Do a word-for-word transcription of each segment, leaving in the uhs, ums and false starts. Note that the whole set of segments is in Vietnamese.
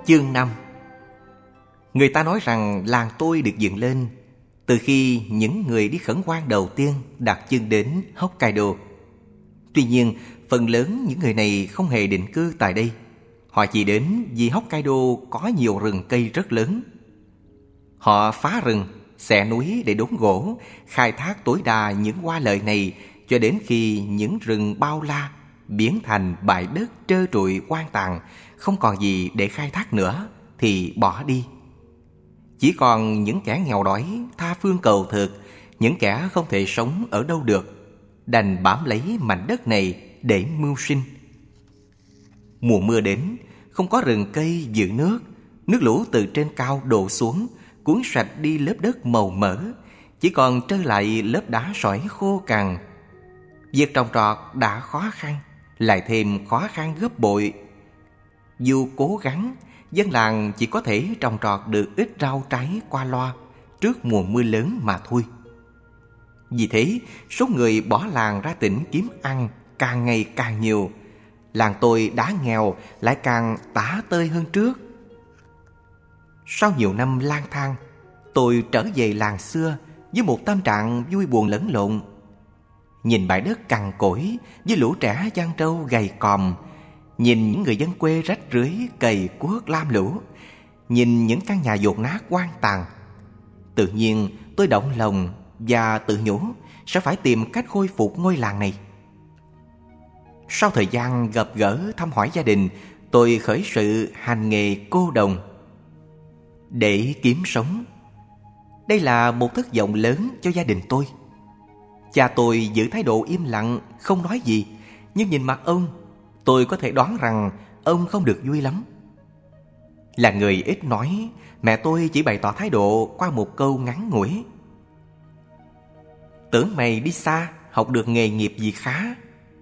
Chương năm. Người ta nói rằng làng tôi được dựng lên từ khi những người đi khẩn hoang đầu tiên đặt chân đến Hokkaido. Tuy nhiên, phần lớn những người này không hề định cư tại đây. Họ chỉ đến vì Hokkaido có nhiều rừng cây rất lớn. Họ phá rừng, xẻ núi để đốn gỗ, khai thác tối đa những hoa lợi này cho đến khi những rừng bao la biến thành bãi đất trơ trụi hoang tàn, không còn gì để khai thác nữa thì bỏ đi. Chỉ còn những kẻ nghèo đói tha phương cầu thực, những kẻ không thể sống ở đâu được, đành bám lấy mảnh đất này để mưu sinh. Mùa mưa đến, không có rừng cây giữ nước, nước lũ từ trên cao đổ xuống, cuốn sạch đi lớp đất màu mỡ, chỉ còn trơ lại lớp đá sỏi khô cằn. Việc trồng trọt đã khó khăn, lại thêm khó khăn gấp bội. Dù cố gắng, dân làng chỉ có thể trồng trọt được ít rau trái qua loa trước mùa mưa lớn mà thôi. Vì thế, số người bỏ làng ra tỉnh kiếm ăn càng ngày càng nhiều. Làng tôi đã nghèo lại càng tả tơi hơn trước. Sau nhiều năm lang thang, tôi trở về làng xưa với một tâm trạng vui buồn lẫn lộn. Nhìn bãi đất cằn cỗi với lũ trẻ chăn trâu gầy còm, nhìn những người dân quê rách rưới cày cuốc lam lũ, nhìn những căn nhà dột nát hoang tàn, tự nhiên tôi động lòng và tự nhủ sẽ phải tìm cách khôi phục ngôi làng này. Sau thời gian gặp gỡ thăm hỏi gia đình, tôi khởi sự hành nghề cô đồng để kiếm sống. Đây là một thất vọng lớn cho gia đình tôi. Cha tôi giữ thái độ im lặng, không nói gì, nhưng nhìn mặt ông, tôi có thể đoán rằng ông không được vui lắm. Là người ít nói, mẹ tôi chỉ bày tỏ thái độ qua một câu ngắn ngủi: "Tưởng mày đi xa, học được nghề nghiệp gì khá."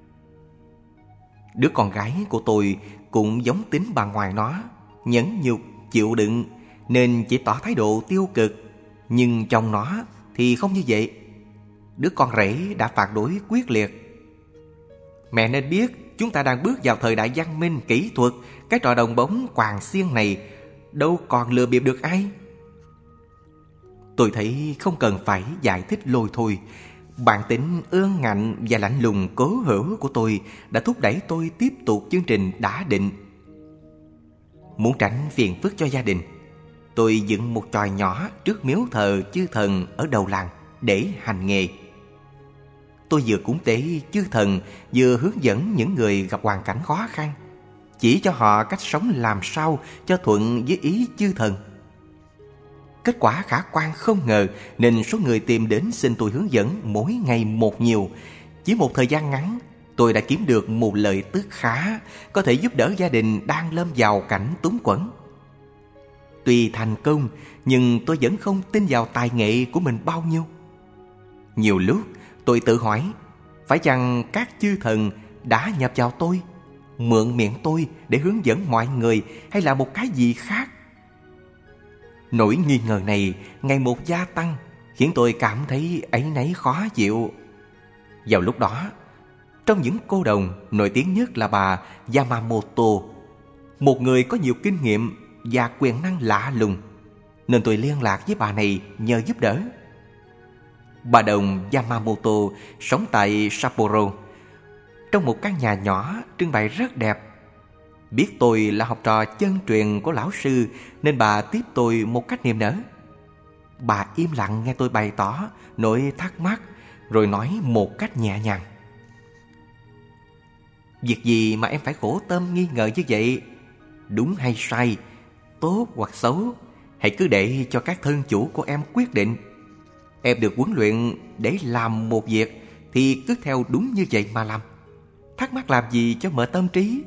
Đứa con gái của tôi cũng giống tính bà ngoại nó, nhẫn nhục, chịu đựng, nên chỉ tỏ thái độ tiêu cực. Nhưng chồng nó thì không như vậy. Đứa con rể đã phản đối quyết liệt: "Mẹ nên biết chúng ta đang bước vào thời đại văn minh kỹ thuật, cái trò đồng bóng quàng xiên này đâu còn lừa bịp được ai." Tôi thấy không cần phải giải thích lôi thôi. Bản tính ương ngạnh và lạnh lùng cố hữu của tôi đã thúc đẩy tôi tiếp tục chương trình đã định. Muốn tránh phiền phức cho gia đình, tôi dựng một chòi nhỏ trước miếu thờ chư thần ở đầu làng để hành nghề. Tôi vừa cúng tế chư thần, vừa hướng dẫn những người gặp hoàn cảnh khó khăn, chỉ cho họ cách sống làm sao cho thuận với ý chư thần. Kết quả khả quan không ngờ, nên số người tìm đến xin tôi hướng dẫn mỗi ngày một nhiều. Chỉ một thời gian ngắn, tôi đã kiếm được một lợi tức khá, có thể giúp đỡ gia đình đang lâm vào cảnh túng quẫn. Tuy thành công, nhưng tôi vẫn không tin vào tài nghệ của mình bao nhiêu. Nhiều lúc tôi tự hỏi, phải chăng các chư thần đã nhập vào tôi, mượn miệng tôi để hướng dẫn mọi người, hay là một cái gì khác? Nỗi nghi ngờ này ngày một gia tăng, khiến tôi cảm thấy áy náy khó chịu. Vào lúc đó, trong những cô đồng, nổi tiếng nhất là bà Yamamoto, một người có nhiều kinh nghiệm và quyền năng lạ lùng, nên tôi liên lạc với bà này nhờ giúp đỡ. Bà đồng Yamamoto sống tại Sapporo, trong một căn nhà nhỏ trưng bày rất đẹp. Biết tôi là học trò chân truyền của lão sư, nên bà tiếp tôi một cách niềm nở. Bà im lặng nghe tôi bày tỏ nỗi thắc mắc, rồi nói một cách nhẹ nhàng: "Việc gì mà em phải khổ tâm nghi ngờ như vậy? Đúng hay sai, tốt hoặc xấu, hãy cứ để cho các thân chủ của em quyết định. Em được huấn luyện để làm một việc thì cứ theo đúng như vậy mà làm. Thắc mắc làm gì cho mệt tâm trí."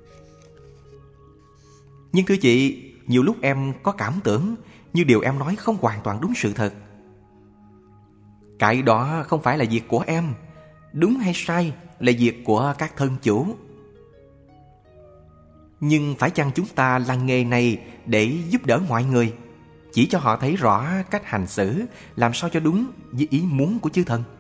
Nhưng thưa chị, nhiều lúc em có cảm tưởng như điều em nói không hoàn toàn đúng sự thật. Cái đó không phải là việc của em. Đúng hay sai là việc của các thân chủ. Nhưng phải chăng chúng ta làm nghề này để giúp đỡ mọi người, chỉ cho họ thấy rõ cách hành xử làm sao cho đúng với ý muốn của chư thần?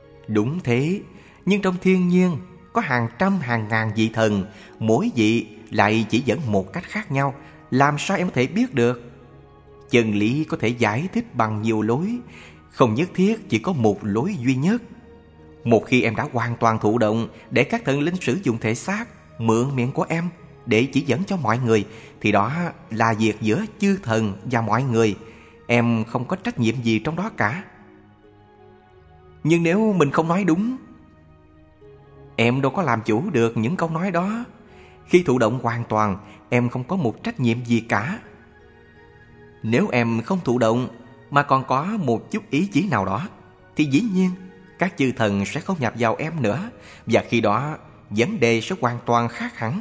Đúng thế, nhưng trong thiên nhiên có hàng trăm hàng ngàn vị thần, mỗi vị lại chỉ dẫn một cách khác nhau, làm sao em có thể biết được? Chân lý có thể giải thích bằng nhiều lối, không nhất thiết chỉ có một lối duy nhất. Một khi em đã hoàn toàn thụ động để các thần linh sử dụng thể xác, mượn miệng của em để chỉ dẫn cho mọi người, thì đó là việc giữa chư thần và mọi người. Em không có trách nhiệm gì trong đó cả. Nhưng nếu mình không nói đúng, em đâu có làm chủ được những câu nói đó. Khi thụ động hoàn toàn, em không có một trách nhiệm gì cả. Nếu em không thụ động mà còn có một chút ý chí nào đó, thì dĩ nhiên các chư thần sẽ không nhập vào em nữa. Và khi đó vấn đề sẽ hoàn toàn khác hẳn.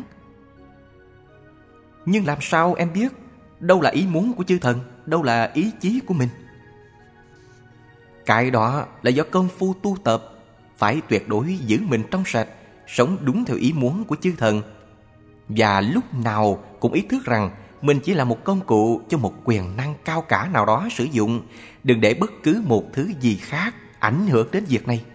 Nhưng làm sao em biết đâu là ý muốn của chư thần, đâu là ý chí của mình? Cái đó là do công phu tu tập, phải tuyệt đối giữ mình trong sạch, sống đúng theo ý muốn của chư thần, và lúc nào cũng ý thức rằng mình chỉ là một công cụ cho một quyền năng cao cả nào đó sử dụng. Đừng để bất cứ một thứ gì khác ảnh hưởng đến việc này.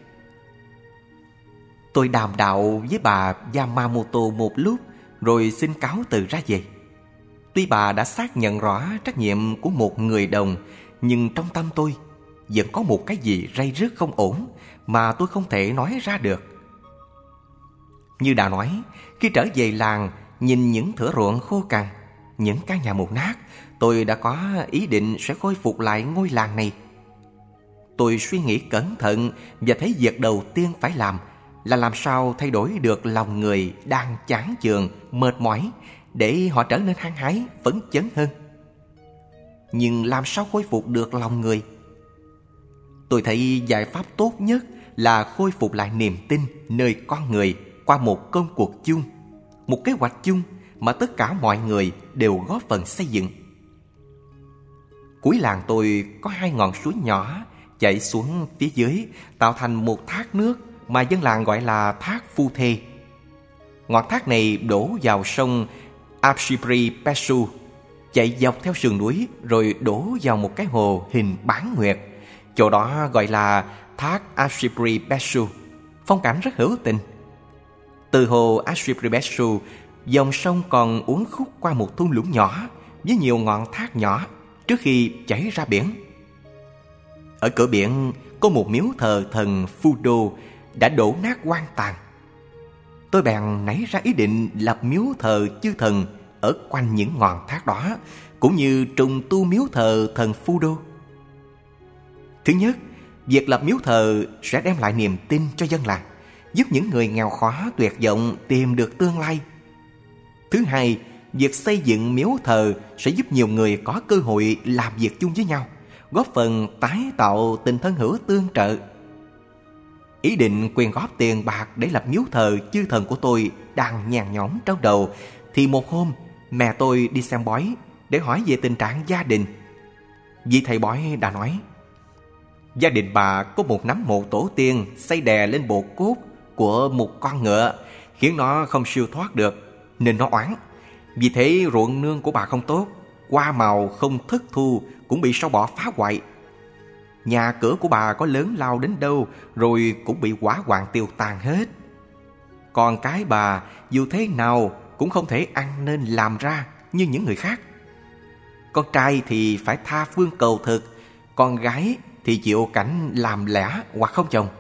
Tôi đàm đạo với bà Yamamoto một lúc rồi xin cáo từ ra về. Tuy bà đã xác nhận rõ trách nhiệm của một người đồng, nhưng trong tâm tôi vẫn có một cái gì ray rứt không ổn mà tôi không thể nói ra được. Như đã nói, khi trở về làng, nhìn những thửa ruộng khô cằn, những căn nhà mục nát, tôi đã có ý định sẽ khôi phục lại ngôi làng này. Tôi suy nghĩ cẩn thận và thấy việc đầu tiên phải làm là làm sao thay đổi được lòng người đang chán chường, mệt mỏi, để họ trở nên hăng hái, phấn chấn hơn. Nhưng làm sao khôi phục được lòng người? Tôi thấy giải pháp tốt nhất là khôi phục lại niềm tin nơi con người qua một công cuộc chung, một kế hoạch chung mà tất cả mọi người đều góp phần xây dựng. Cuối làng tôi có hai ngọn suối nhỏ chảy xuống phía dưới, tạo thành một thác nước mà dân làng gọi là thác Phu Thê. Ngọn thác này đổ vào sông Apsipri Pesu, chạy dọc theo sườn núi rồi đổ vào một cái hồ hình bán nguyệt. Chỗ đó gọi là thác Apsipri Pesu, phong cảnh rất hữu tình. Từ hồ Apsipri Pesu, dòng sông còn uốn khúc qua một thung lũng nhỏ với nhiều ngọn thác nhỏ trước khi chảy ra biển. Ở cửa biển có một miếu thờ thần Fudo đã đổ nát hoang tàn. Tôi bèn nảy ra ý định lập miếu thờ chư thần ở quanh những ngọn thác đó, cũng như trùng tu miếu thờ thần Fudo. Thứ nhất, việc lập miếu thờ sẽ đem lại niềm tin cho dân làng, giúp những người nghèo khó tuyệt vọng tìm được tương lai. Thứ hai, việc xây dựng miếu thờ sẽ giúp nhiều người có cơ hội làm việc chung với nhau, góp phần tái tạo tình thân hữu tương trợ. Ý định quyên góp tiền bạc để lập miếu thờ chư thần của tôi đang nhàn nhõm trong đầu, thì một hôm mẹ tôi đi xem bói để hỏi về tình trạng gia đình. Vị thầy bói đã nói, gia đình bà có một nắm mộ tổ tiên xây đè lên bộ cốt của một con ngựa, khiến nó không siêu thoát được, nên nó oán. Vì thế ruộng nương của bà không tốt, hoa màu không thất thu cũng bị sâu bọ phá hoại. Nhà cửa của bà có lớn lao đến đâu rồi cũng bị hỏa hoạn tiêu tan hết. Còn cái bà dù thế nào cũng không thể ăn nên làm ra như những người khác. Con trai thì phải tha phương cầu thực, con gái thì chịu cảnh làm lẽ hoặc không chồng.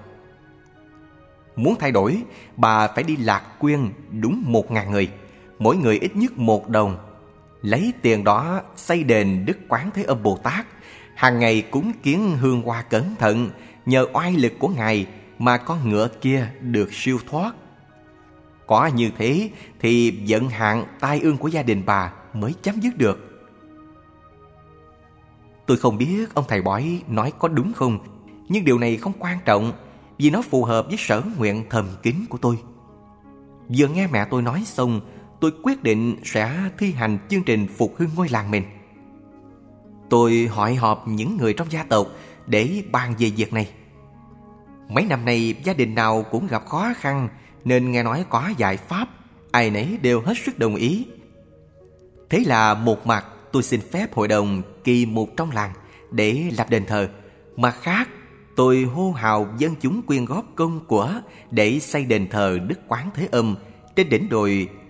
Muốn thay đổi, bà phải đi lạc quyên đúng một ngàn người, mỗi người ít nhất một đồng. Lấy tiền đó xây đền Đức Quán Thế Âm Bồ Tát, hàng ngày cúng kiến hương hoa cẩn thận, nhờ oai lực của Ngài mà con ngựa kia được siêu thoát. Có như thế thì vận hạn tai ương của gia đình bà mới chấm dứt được. Tôi không biết ông thầy bói nói có đúng không, nhưng điều này không quan trọng, vì nó phù hợp với sở nguyện thầm kín của tôi. Vừa nghe mẹ tôi nói xong, tôi quyết định sẽ thi hành chương trình phục hưng ngôi làng mình. Tôi hỏi họp những người trong gia tộc để bàn về việc này. Mấy năm nay gia đình nào cũng gặp khó khăn, nên nghe nói có giải pháp, ai nấy đều hết sức đồng ý. Thế là một mặt tôi xin phép hội đồng kỳ mục trong làng để lập đền thờ, mặt khác tôi hô hào dân chúng quyên góp công của để xây đền thờ Đức Quán Thế Âm trên đỉnh đồi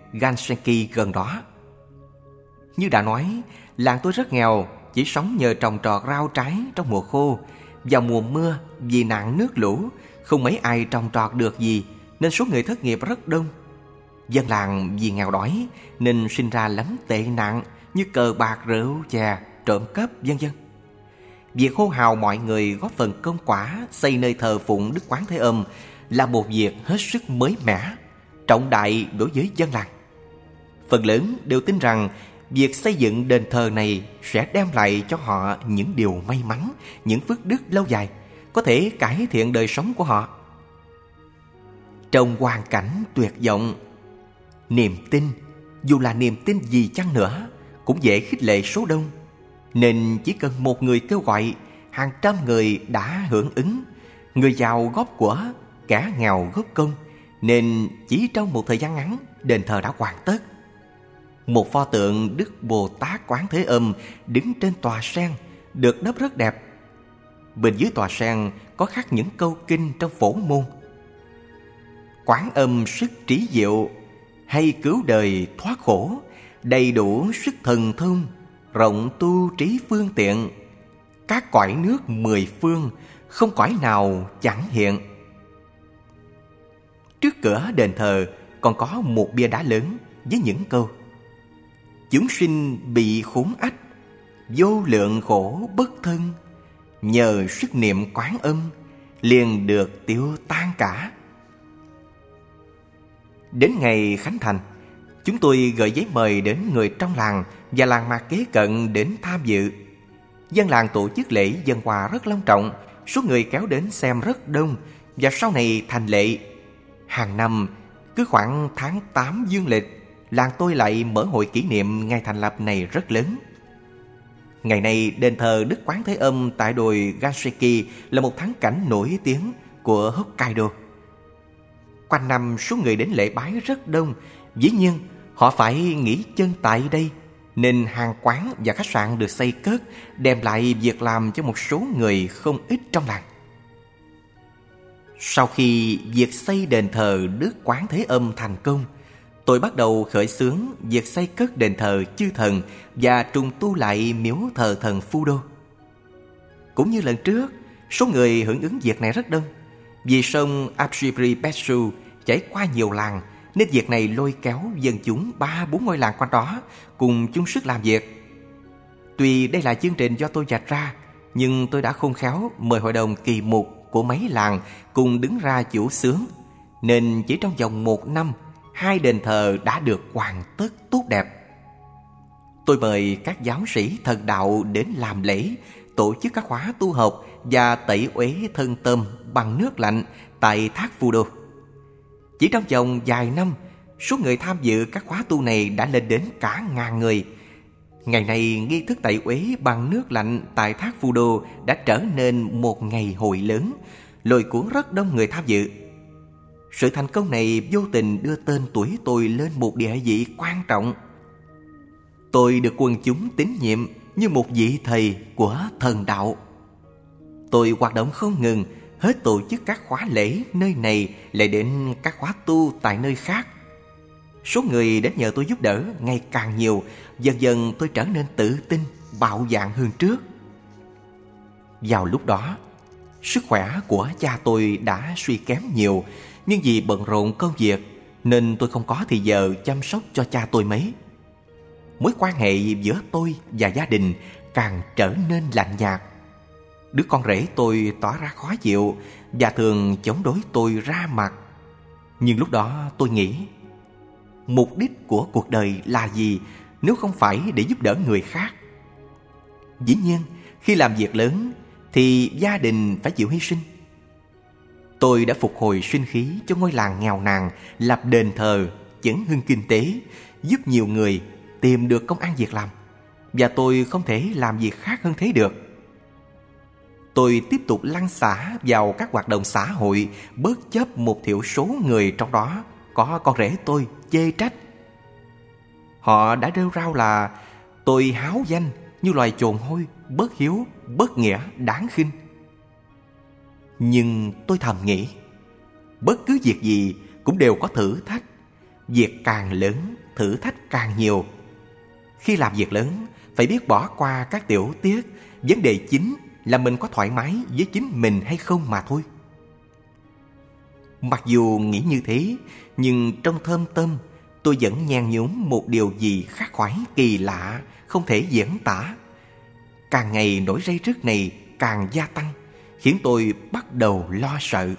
Gansenki gần đó. Như đã nói, làng tôi rất nghèo, chỉ sống nhờ trồng trọt rau trái trong mùa khô. Vào mùa mưa, vì nạn nước lũ, không mấy ai trồng trọt được gì, nên số người thất nghiệp rất đông. Dân làng vì nghèo đói nên sinh ra lắm tệ nạn như cờ bạc, rượu, chè, trộm cắp, vân vân. Việc hô hào mọi người góp phần công quả xây nơi thờ phụng Đức Quán Thế Âm là một việc hết sức mới mẻ, trọng đại đối với dân làng. Phần lớn đều tin rằng việc xây dựng đền thờ này sẽ đem lại cho họ những điều may mắn, những phước đức lâu dài, có thể cải thiện đời sống của họ. Trong hoàn cảnh tuyệt vọng, niềm tin, dù là niềm tin gì chăng nữa, cũng dễ khích lệ số đông. Nên chỉ cần một người kêu gọi, hàng trăm người đã hưởng ứng. Người giàu góp của, kẻ nghèo góp công. Nên chỉ trong một thời gian ngắn, đền thờ đã hoàn tất. Một pho tượng Đức Bồ Tát Quán Thế Âm đứng trên tòa sen, được đắp rất đẹp. Bên dưới tòa sen có khắc những câu kinh trong Phổ Môn. Quán Âm sức trí diệu, hay cứu đời thoát khổ, đầy đủ sức thần thông, rộng tu trí phương tiện. Các cõi nước mười phương, không cõi nào chẳng hiện. Trước cửa đền thờ còn có một bia đá lớn với những câu: chúng sinh bị khốn ách, vô lượng khổ bất thân, nhờ sức niệm Quán Âm, liền được tiêu tan cả. Đến ngày khánh thành, chúng tôi gửi giấy mời đến người trong làng và làng mạc kế cận đến tham dự. Dân làng tổ chức lễ dâng quà rất long trọng, số người kéo đến xem rất đông, và sau này thành lệ. Hàng năm, cứ khoảng tháng tám dương lịch, làng tôi lại mở hội kỷ niệm ngày thành lập này rất lớn. Ngày nay, đền thờ Đức Quán Thế Âm tại đồi Ganseki là một thắng cảnh nổi tiếng của Hokkaido. Quanh năm số người đến lễ bái rất đông. Dĩ nhiên họ phải nghỉ chân tại đây, nên hàng quán và khách sạn được xây cất, đem lại việc làm cho một số người không ít trong làng. Sau khi việc xây đền thờ Đức Quán Thế Âm thành công, tôi bắt đầu khởi xướng việc xây cất đền thờ chư thần và trùng tu lại miếu thờ thần Fudo. Cũng như lần trước, số người hưởng ứng việc này rất đông. Vì sông Apsiripetsu chảy qua nhiều làng, nên việc này lôi kéo dân chúng ba bốn ngôi làng quanh đó cùng chung sức làm việc. Tuy đây là chương trình do tôi vạch ra, nhưng tôi đã khôn khéo mời hội đồng kỳ mục của mấy làng cùng đứng ra chủ xướng, nên chỉ trong vòng một năm, hai đền thờ đã được hoàn tất tốt đẹp. Tôi mời các giáo sĩ thần đạo đến làm lễ, tổ chức các khóa tu học và tẩy uế thân tâm bằng nước lạnh tại thác Fudo. Chỉ trong vòng vài năm, số người tham dự các khóa tu này đã lên đến cả ngàn người. Ngày nay, nghi thức tẩy uế bằng nước lạnh tại thác Fudo đã trở nên một ngày hội lớn, lôi cuốn rất đông người tham dự. Sự thành công này vô tình đưa tên tuổi tôi lên một địa vị quan trọng. Tôi được quần chúng tín nhiệm như một vị thầy của thần đạo. Tôi hoạt động không ngừng, hết tổ chức các khóa lễ nơi này lại đến các khóa tu tại nơi khác. Số người đến nhờ tôi giúp đỡ ngày càng nhiều, dần dần tôi trở nên tự tin, bạo dạn hơn trước. Vào lúc đó, sức khỏe của cha tôi đã suy kém nhiều, nhưng vì bận rộn công việc nên tôi không có thời giờ chăm sóc cho cha tôi mấy. Mối quan hệ giữa tôi và gia đình càng trở nên lạnh nhạt. Đứa con rể tôi tỏ ra khó chịu và thường chống đối tôi ra mặt. Nhưng lúc đó tôi nghĩ, mục đích của cuộc đời là gì nếu không phải để giúp đỡ người khác? Dĩ nhiên, khi làm việc lớn thì gia đình phải chịu hy sinh. Tôi đã phục hồi sinh khí cho ngôi làng nghèo nàn, lập đền thờ, chấn hưng kinh tế, giúp nhiều người tìm được công ăn việc làm. Và tôi không thể làm gì khác hơn thế được. Tôi tiếp tục lăn xả vào các hoạt động xã hội, bất chấp một thiểu số người trong đó có con rể tôi chê trách. Họ đã rêu rao là tôi háo danh như loài chồn hôi, bất hiếu, bất nghĩa, đáng khinh. Nhưng tôi thầm nghĩ, bất cứ việc gì cũng đều có thử thách. Việc càng lớn, thử thách càng nhiều. Khi làm việc lớn, phải biết bỏ qua các tiểu tiết. Vấn đề chính là mình có thoải mái với chính mình hay không mà thôi. Mặc dù nghĩ như thế, nhưng trong thâm tâm tôi vẫn nhen nhóm một điều gì khắc khoải kỳ lạ, không thể diễn tả. Càng ngày nỗi ray rứt này càng gia tăng, khiến tôi bắt đầu lo sợ.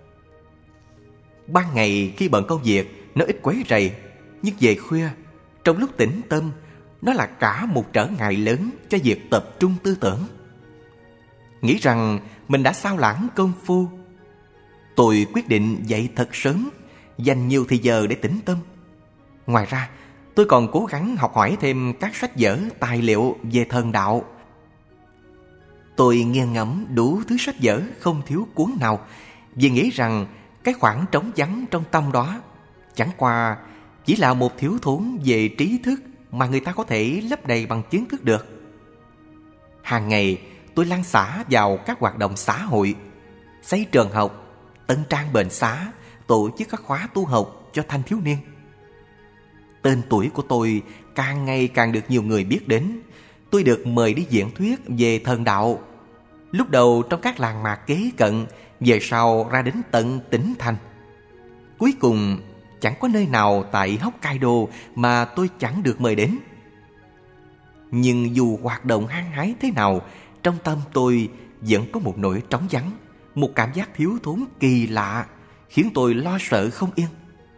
Ban ngày khi bận công việc, nó ít quấy rầy, nhưng về khuya, trong lúc tĩnh tâm, nó là cả một trở ngại lớn cho việc tập trung tư tưởng. Nghĩ rằng mình đã sao lãng công phu, tôi quyết định dậy thật sớm, dành nhiều thời giờ để tĩnh tâm. Ngoài ra, tôi còn cố gắng học hỏi thêm các sách vở, tài liệu về thần đạo. Tôi nghiền ngẫm đủ thứ sách vở không thiếu cuốn nào, vì nghĩ rằng cái khoảng trống vắng trong tâm đó chẳng qua chỉ là một thiếu thốn về trí thức mà người ta có thể lấp đầy bằng kiến thức được. Hàng ngày tôi lăn xả vào các hoạt động xã hội, xây trường học, tân trang bệnh xá, tổ chức các khóa tu học cho thanh thiếu niên. Tên tuổi của tôi càng ngày càng được nhiều người biết đến. Tôi được mời đi diễn thuyết về thần đạo, lúc đầu trong các làng mạc kế cận, về sau ra đến tận tỉnh thành. Cuối cùng chẳng có nơi nào tại Hokkaido mà tôi chẳng được mời đến. Nhưng dù hoạt động hăng hái thế nào, trong tâm tôi vẫn có một nỗi trống vắng, một cảm giác thiếu thốn kỳ lạ, khiến tôi lo sợ không yên.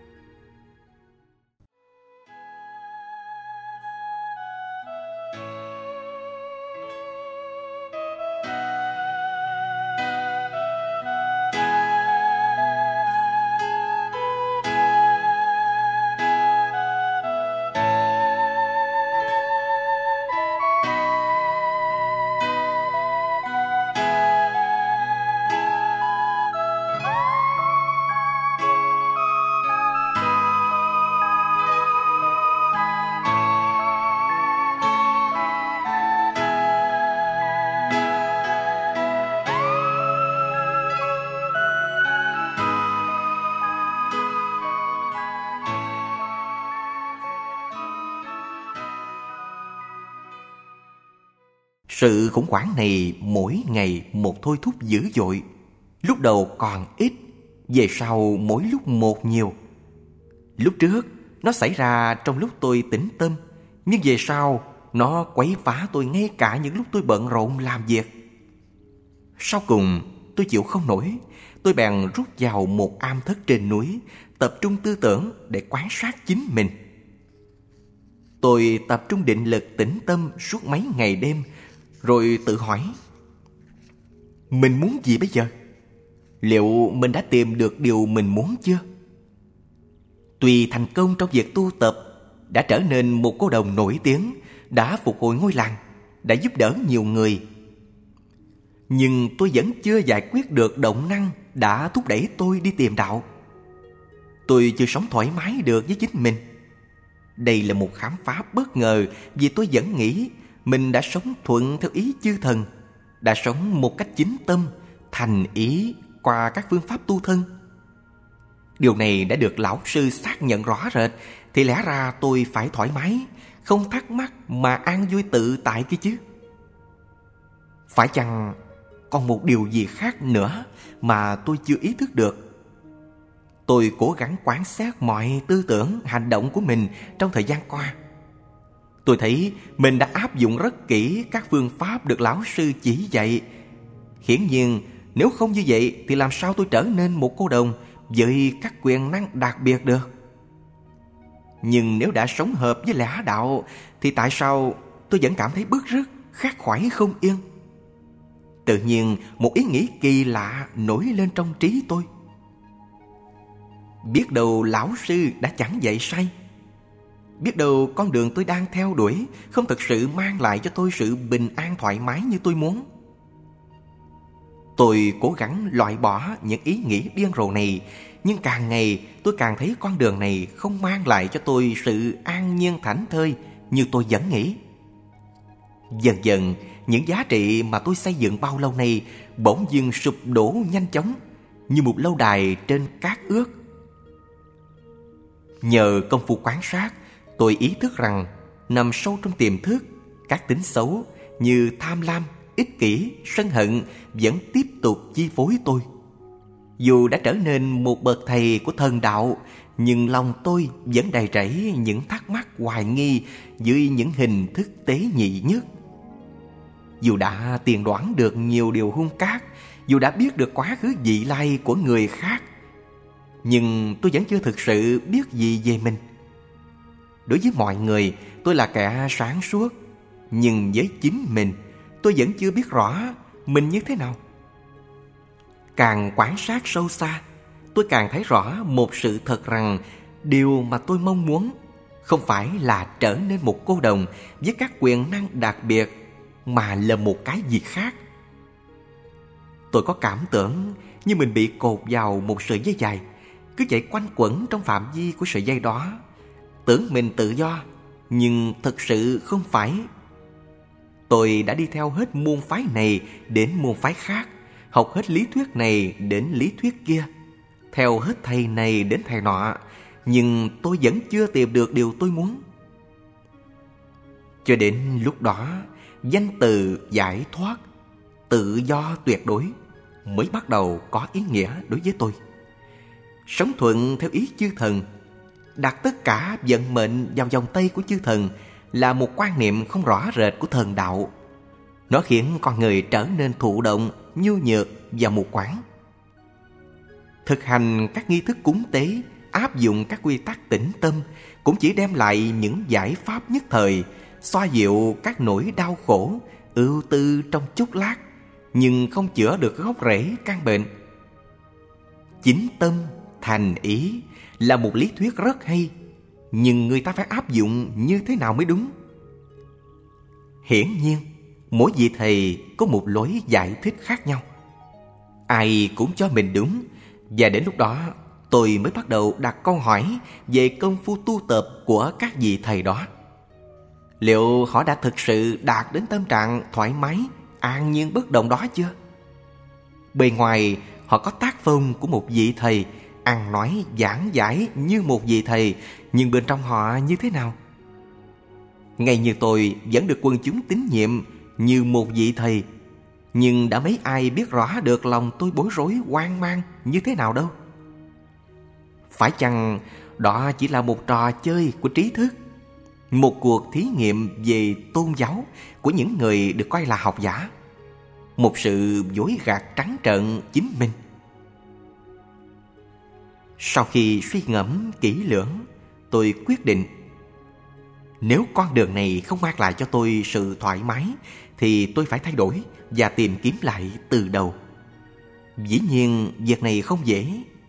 Sự khủng hoảng này mỗi ngày một thôi thúc dữ dội. Lúc đầu còn ít, về sau mỗi lúc một nhiều. Lúc trước nó xảy ra trong lúc tôi tĩnh tâm, nhưng về sau nó quấy phá tôi ngay cả những lúc tôi bận rộn làm việc. Sau cùng tôi chịu không nổi, tôi bèn rút vào một am thất trên núi, tập trung tư tưởng để quan sát chính mình. Tôi tập trung định lực tĩnh tâm suốt mấy ngày đêm, rồi tự hỏi, mình muốn gì bây giờ? Liệu mình đã tìm được điều mình muốn chưa? Tuy thành công trong việc tu tập, đã trở nên một cô đồng nổi tiếng, đã phục hồi ngôi làng, đã giúp đỡ nhiều người, nhưng tôi vẫn chưa giải quyết được động năng đã thúc đẩy tôi đi tìm đạo. Tôi chưa sống thoải mái được với chính mình. Đây là một khám phá bất ngờ, vì tôi vẫn nghĩ mình đã sống thuận theo ý chư thần, đã sống một cách chính tâm, thành ý qua các phương pháp tu thân. Điều này đã được lão sư xác nhận rõ rệt, thì lẽ ra tôi phải thoải mái, không thắc mắc mà an vui tự tại kia chứ. Phải chăng còn một điều gì khác nữa mà tôi chưa ý thức được? Tôi cố gắng quan sát mọi tư tưởng, hành động của mình trong thời gian qua. Tôi thấy mình đã áp dụng rất kỹ các phương pháp được lão sư chỉ dạy. Hiển nhiên, nếu không như vậy thì làm sao tôi trở nên một cô đồng với các quyền năng đặc biệt được? Nhưng nếu đã sống hợp với lẽ đạo, thì tại sao tôi vẫn cảm thấy bứt rứt, khát khoải không yên? Tự nhiên một ý nghĩ kỳ lạ nổi lên trong trí tôi. Biết đâu lão sư đã chẳng dạy sai. Biết đâu con đường tôi đang theo đuổi không thực sự mang lại cho tôi sự bình an thoải mái như tôi muốn. Tôi cố gắng loại bỏ những ý nghĩ điên rồ này, nhưng càng ngày tôi càng thấy con đường này không mang lại cho tôi sự an nhiên thảnh thơi như tôi vẫn nghĩ. Dần dần, những giá trị mà tôi xây dựng bao lâu nay bỗng dưng sụp đổ nhanh chóng, như một lâu đài trên cát ướt. Nhờ công phu quan sát, tôi ý thức rằng nằm sâu trong tiềm thức, các tính xấu như tham lam, ích kỷ, sân hận vẫn tiếp tục chi phối tôi. Dù đã trở nên một bậc thầy của thần đạo, nhưng lòng tôi vẫn đầy rẫy những thắc mắc hoài nghi dưới những hình thức tế nhị nhất. Dù đã tiên đoán được nhiều điều hung cát, dù đã biết được quá khứ vị lai của người khác, nhưng tôi vẫn chưa thực sự biết gì về mình. Đối với mọi người, tôi là kẻ sáng suốt, nhưng với chính mình, tôi vẫn chưa biết rõ mình như thế nào. Càng quan sát sâu xa, tôi càng thấy rõ một sự thật rằng điều mà tôi mong muốn không phải là trở nên một cô đồng với các quyền năng đặc biệt, mà là một cái gì khác. Tôi có cảm tưởng như mình bị cột vào một sợi dây dài, cứ chạy quanh quẩn trong phạm vi của sợi dây đó. Tưởng mình tự do, nhưng thực sự không phải. Tôi đã đi theo hết môn phái này đến môn phái khác, học hết lý thuyết này đến lý thuyết kia, theo hết thầy này đến thầy nọ, nhưng tôi vẫn chưa tìm được điều tôi muốn. Cho đến lúc đó, danh từ giải thoát, tự do tuyệt đối mới bắt đầu có ý nghĩa đối với tôi. Sống thuận theo ý chư thần, đặt tất cả vận mệnh vào vòng tay của chư thần là một quan niệm không rõ rệt của thần đạo. Nó khiến con người trở nên thụ động, nhu nhược và mù quáng. Thực hành các nghi thức cúng tế, áp dụng các quy tắc tĩnh tâm cũng chỉ đem lại những giải pháp nhất thời, xoa dịu các nỗi đau khổ, ưu tư trong chốc lát, nhưng không chữa được gốc rễ căn bệnh. Chính tâm, thành ý là một lý thuyết rất hay, nhưng người ta phải áp dụng như thế nào mới đúng? Hiển nhiên, mỗi vị thầy có một lối giải thích khác nhau. Ai cũng cho mình đúng, và đến lúc đó tôi mới bắt đầu đặt câu hỏi về công phu tu tập của các vị thầy đó. Liệu họ đã thực sự đạt đến tâm trạng thoải mái, an nhiên bất động đó chưa? Bề ngoài họ có tác phong của một vị thầy, ăn nói giảng giải như một vị thầy, nhưng bên trong họ như thế nào? Ngay như tôi vẫn được quần chúng tín nhiệm như một vị thầy, nhưng đã mấy ai biết rõ được lòng tôi bối rối hoang mang như thế nào đâu. Phải chăng đó chỉ là một trò chơi của trí thức, một cuộc thí nghiệm về tôn giáo của những người được coi là học giả, một sự dối gạt trắng trợn chính mình? Sau khi suy ngẫm kỹ lưỡng, tôi quyết định nếu con đường này không mang lại cho tôi sự thoải mái thì tôi phải thay đổi và tìm kiếm lại từ đầu. Dĩ nhiên việc này không dễ.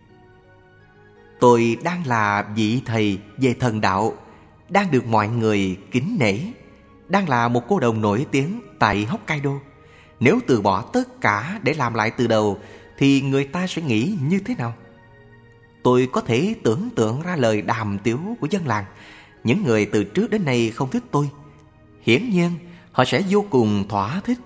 Tôi đang là vị thầy về thần đạo, đang được mọi người kính nể, đang là một cô đồng nổi tiếng tại Hokkaido. Nếu từ bỏ tất cả để làm lại từ đầu thì người ta sẽ nghĩ như thế nào? Tôi có thể tưởng tượng ra lời đàm tiếu của dân làng. Những người từ trước đến nay không thích tôi, hiển nhiên họ sẽ vô cùng thỏa thích.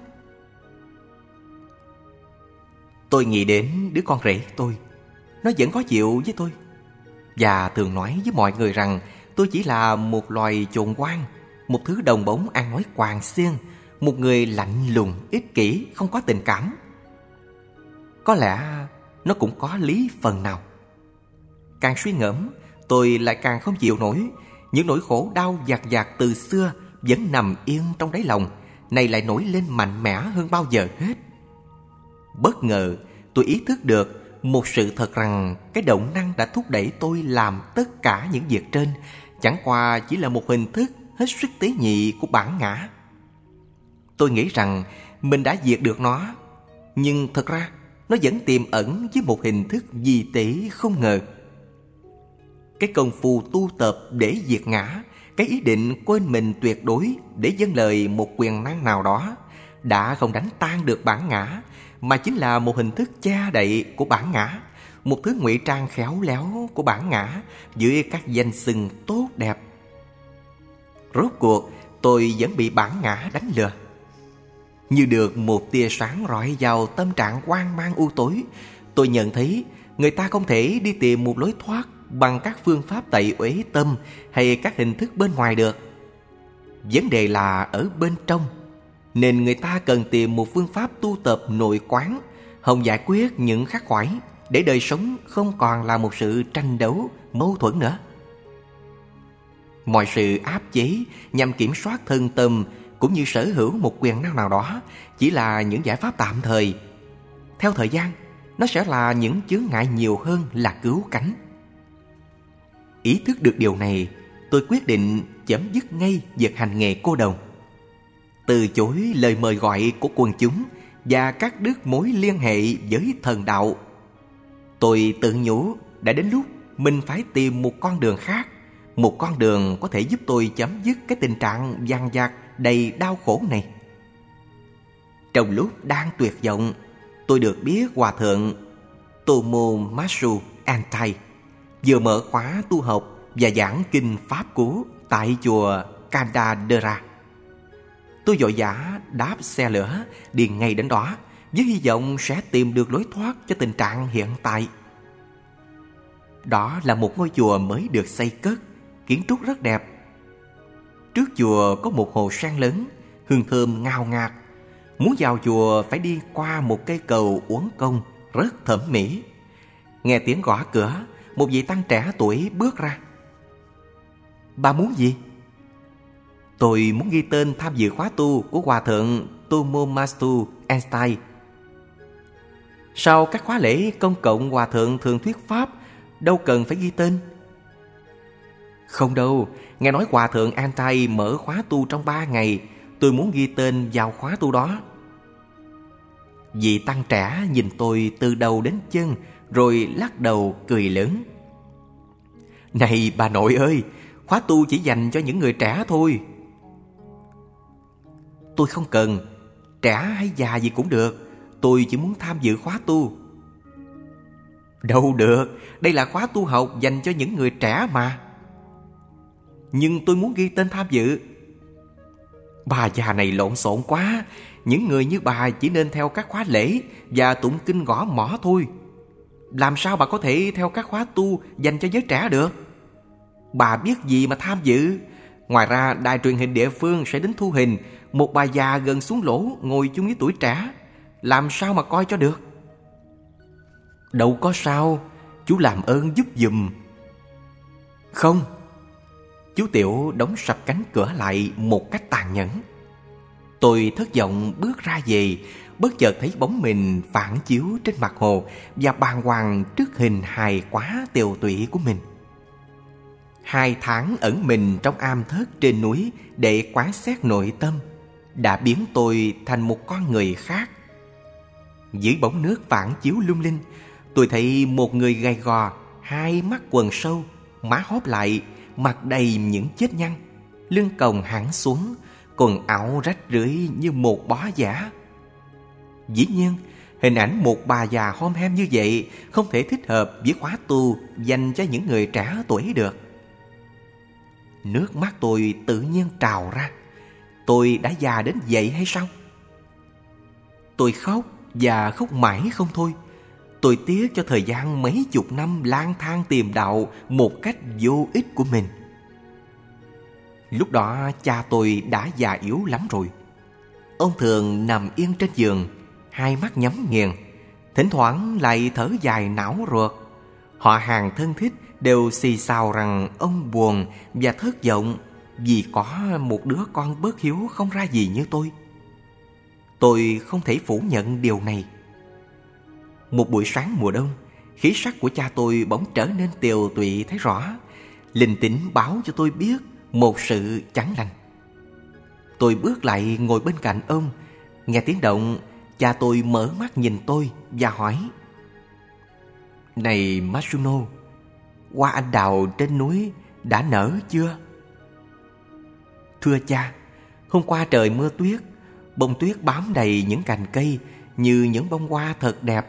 Tôi nghĩ đến đứa con rể tôi. Nó vẫn khó chịu với tôi, và thường nói với mọi người rằng tôi chỉ là một loài chồn quan, một thứ đồng bóng ăn nói quàng xiên, một người lạnh lùng, ích kỷ, không có tình cảm. Có lẽ nó cũng có lý phần nào. Càng suy ngẫm, tôi lại càng không chịu nổi. Những nỗi khổ đau dạt dạt từ xưa vẫn nằm yên trong đáy lòng, nay lại nổi lên mạnh mẽ hơn bao giờ hết. Bất ngờ, tôi ý thức được một sự thật rằng cái động năng đã thúc đẩy tôi làm tất cả những việc trên chẳng qua chỉ là một hình thức hết sức tế nhị của bản ngã. Tôi nghĩ rằng mình đã diệt được nó, nhưng thật ra nó vẫn tiềm ẩn với một hình thức vi tế không ngờ. Cái công phu tu tập để diệt ngã, cái ý định quên mình tuyệt đối để dâng lời một quyền năng nào đó đã không đánh tan được bản ngã, mà chính là một hình thức che đậy của bản ngã, một thứ ngụy trang khéo léo của bản ngã dưới các danh xưng tốt đẹp. Rốt cuộc tôi vẫn bị bản ngã đánh lừa. Như được một tia sáng rọi vào tâm trạng hoang mang u tối, tôi nhận thấy người ta không thể đi tìm một lối thoát bằng các phương pháp tẩy uế tâm hay các hình thức bên ngoài được. Vấn đề là ở bên trong, nên người ta cần tìm một phương pháp tu tập nội quán, hòng giải quyết những khắc khoải, để đời sống không còn là một sự tranh đấu, mâu thuẫn nữa. Mọi sự áp chế nhằm kiểm soát thân tâm cũng như sở hữu một quyền năng nào đó chỉ là những giải pháp tạm thời. Theo thời gian, nó sẽ là những chướng ngại nhiều hơn là cứu cánh. Ý thức được điều này, tôi quyết định chấm dứt ngay việc hành nghề cô đồng, từ chối lời mời gọi của quần chúng và các đứt mối liên hệ với thần đạo. Tôi tự nhủ đã đến lúc mình phải tìm một con đường khác, một con đường có thể giúp tôi chấm dứt cái tình trạng dằn vặt đầy đau khổ này. Trong lúc đang tuyệt vọng, tôi được biết Hòa thượng Tomomatsu Antai vừa mở khóa tu học và giảng kinh Pháp Cú tại chùa Kandadera. Tôi vội vã đáp xe lửa đi ngay đến đó với hy vọng sẽ tìm được lối thoát cho tình trạng hiện tại. Đó là một ngôi chùa mới được xây cất, kiến trúc rất đẹp. Trước chùa có một hồ sen lớn, hương thơm ngào ngạt. Muốn vào chùa phải đi qua một cây cầu uốn cong rất thẩm mỹ. Nghe tiếng gõ cửa, một vị tăng trẻ tuổi bước ra. Bà muốn gì? Tôi muốn ghi tên tham dự khóa tu của Hòa thượng Tomomatsu Antai. Sau các khóa lễ công cộng Hòa thượng thường thuyết pháp, đâu cần phải ghi tên. Không đâu, nghe nói Hòa thượng Antai mở khóa tu trong ba ngày, tôi muốn ghi tên vào khóa tu đó. Vị tăng trẻ nhìn tôi từ đầu đến chân, rồi lắc đầu cười lớn. Này bà nội ơi, khóa tu chỉ dành cho những người trẻ thôi. Tôi không cần, trẻ hay già gì cũng được, tôi chỉ muốn tham dự khóa tu. Đâu được, đây là khóa tu học dành cho những người trẻ mà. Nhưng tôi muốn ghi tên tham dự. Bà già này lộn xộn quá, những người như bà chỉ nên theo các khóa lễ và tụng kinh gõ mõ thôi. Làm sao bà có thể theo các khóa tu dành cho giới trẻ được? Bà biết gì mà tham dự? Ngoài ra đài truyền hình địa phương sẽ đến thu hình một bà già gần xuống lỗ ngồi chung với tuổi trẻ. Làm sao mà coi cho được? Đâu có sao, chú làm ơn giúp giùm. Không. Chú Tiểu đóng sập cánh cửa lại một cách tàn nhẫn. Tôi thất vọng bước ra về, bất chợt thấy bóng mình phản chiếu trên mặt hồ và bàng hoàng trước hình hài quá tiều tụy của mình. Hai tháng ẩn mình trong am thất trên núi để quán xét nội tâm đã biến tôi thành một con người khác. Dưới bóng nước phản chiếu lung linh, tôi thấy một người gầy gò, hai mắt quần sâu, má hóp lại, mặt đầy những vết nhăn, lưng còng hẳn xuống, quần áo rách rưới như một bó giả. Dĩ nhiên, hình ảnh một bà già hom hem như vậy không thể thích hợp với khóa tu dành cho những người trẻ tuổi được. Nước mắt tôi tự nhiên trào ra. Tôi đã già đến vậy hay sao? Tôi khóc và khóc mãi không thôi. Tôi tiếc cho thời gian mấy chục năm lang thang tìm đạo một cách vô ích của mình. Lúc đó cha tôi đã già yếu lắm rồi. Ông thường nằm yên trên giường, hai mắt nhắm nghiền, thỉnh thoảng lại thở dài não ruột. Họ hàng thân thích đều xì xào rằng ông buồn và thất vọng vì có một đứa con bớt hiếu không ra gì như tôi. Tôi không thể phủ nhận điều này. Một buổi sáng mùa đông, khí sắc của cha tôi bỗng trở nên tiều tụy thấy rõ. Linh tính báo cho tôi biết một sự chẳng lành. Tôi bước lại ngồi bên cạnh ông. Nghe tiếng động, cha tôi mở mắt nhìn tôi và hỏi: Này Matsuno, hoa anh đào trên núi đã nở chưa? Thưa cha, hôm qua trời mưa tuyết, bông tuyết bám đầy những cành cây như những bông hoa thật đẹp.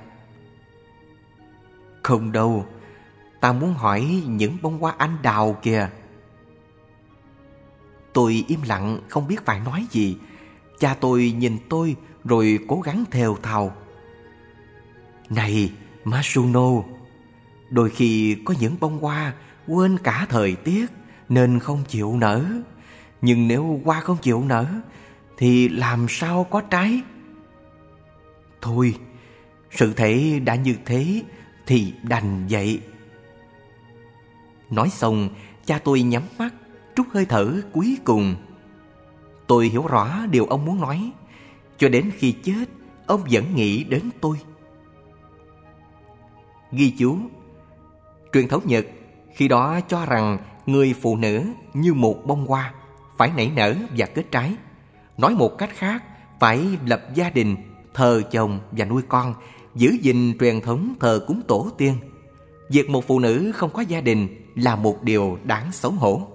Không đâu, ta muốn hỏi những bông hoa anh đào kìa. Tôi im lặng không biết phải nói gì. Cha tôi nhìn tôi rồi cố gắng thều thào: Này Matsuno, Đôi khi có những bông hoa quên cả thời tiết nên không chịu nở. Nhưng nếu hoa không chịu nở thì làm sao có trái? Thôi, sự thể đã như thế thì đành vậy. Nói xong, cha tôi nhắm mắt, trút hơi thở cuối cùng. Tôi hiểu rõ điều ông muốn nói. Cho đến khi chết, ông vẫn nghĩ đến tôi. Ghi chú: truyền thống Nhật khi đó cho rằng người phụ nữ như một bông hoa, phải nảy nở và kết trái. Nói một cách khác, phải lập gia đình, thờ chồng và nuôi con, giữ gìn truyền thống thờ cúng tổ tiên. Việc một phụ nữ không có gia đình là một điều đáng xấu hổ.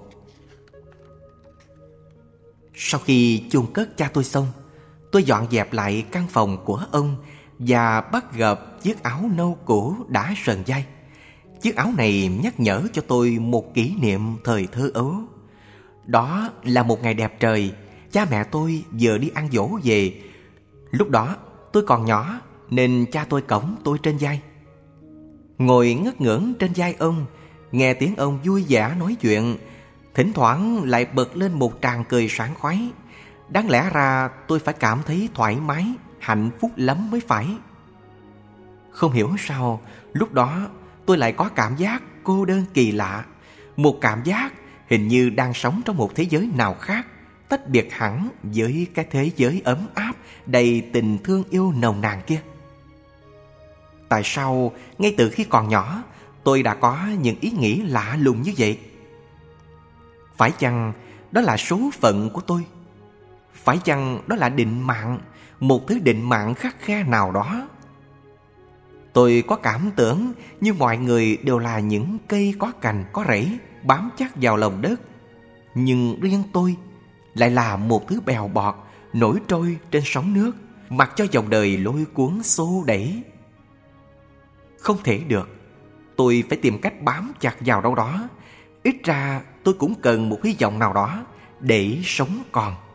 Sau khi chôn cất cha tôi xong, tôi dọn dẹp lại căn phòng của ông và bắt gặp chiếc áo nâu cũ đã sờn dai. Chiếc áo này nhắc nhở cho tôi một kỷ niệm thời thơ ấu. Đó là một ngày đẹp trời, cha mẹ tôi vừa đi ăn dỗ về. Lúc đó tôi còn nhỏ nên cha tôi cõng tôi trên vai. Ngồi ngất ngưỡng trên vai ông, nghe tiếng ông vui vẻ nói chuyện, thỉnh thoảng lại bật lên một tràng cười sảng khoái. Đáng lẽ ra tôi phải cảm thấy thoải mái, hạnh phúc lắm mới phải. Không hiểu sao, lúc đó tôi lại có cảm giác cô đơn kỳ lạ. Một cảm giác hình như đang sống trong một thế giới nào khác, tách biệt hẳn với cái thế giới ấm áp, đầy tình thương yêu nồng nàn kia. Tại sao ngay từ khi còn nhỏ tôi đã có những ý nghĩ lạ lùng như vậy? Phải chăng đó là số phận của tôi? Phải chăng đó là định mạng, một thứ định mạng khắc khe nào đó? Tôi có cảm tưởng như mọi người đều là những cây có cành có rễ bám chắc vào lòng đất. Nhưng riêng tôi lại là một thứ bèo bọt nổi trôi trên sóng nước, mặc cho dòng đời lôi cuốn xô đẩy. Không thể được, tôi phải tìm cách bám chặt vào đâu đó. Ít ra tôi cũng cần một hy vọng nào đó để sống còn.